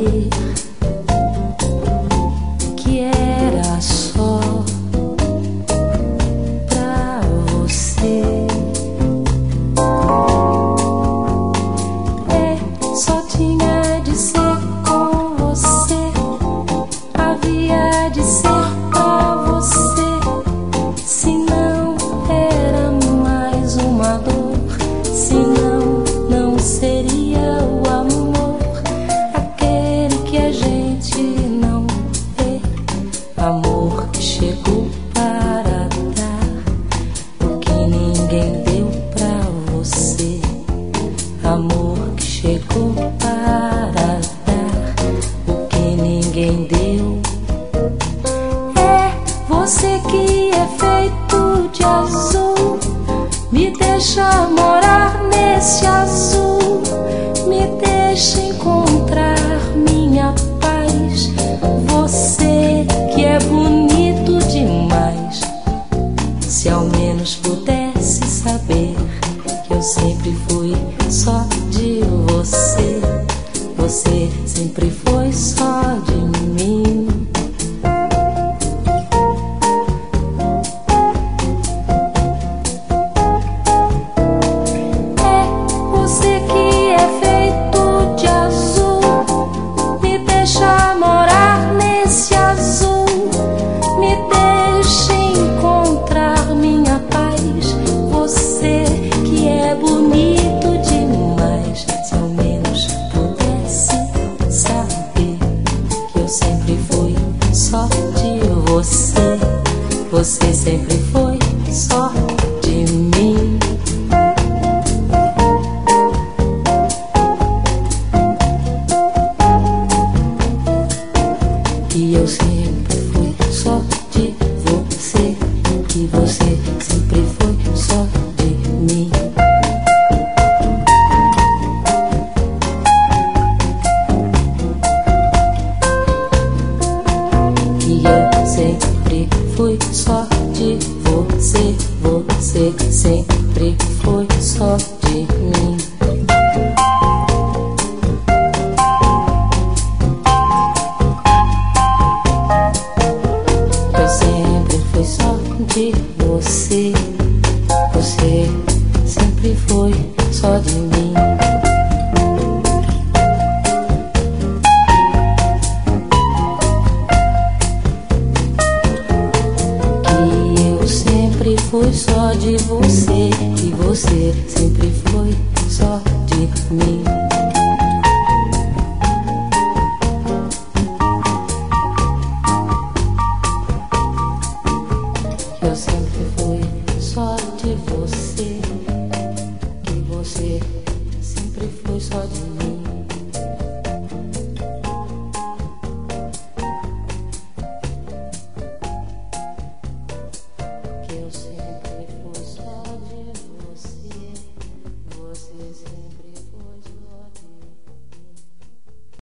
que era só pra você. Só tinha de ser com você, havia de ser pra você. Se não era mais uma dor, se não, não seria o amor, aquele que a gente não vê. Amor que chegou para dar o que ninguém deu pra você. Amor que chegou para dar o que ninguém deu. É você que é feito de azul, me deixa morar nesse azul, me deixa encontrar minha paz. Você que é bonito demais, se ao menos pudesse saber que eu sempre fui só de você, você sempre foi só de mim. É você que é feito de azul, me deixa morar nesse azul, me deixa encontrar minha paz. Você que é bonito demais, se ao menos pudesse saber que eu sempre fui só de você, você sempre foi só de mim. Que eu sempre fui só de você, que você sempre foi só de mim. Que eu sempre fui só de você, você sempre foi só de mim. Eu sempre fui só de você, você sempre foi só de mim. Que eu sempre fui só de você, e você sempre foi só de mim. Eu sempre fui só de você, que você sempre foi só de mim.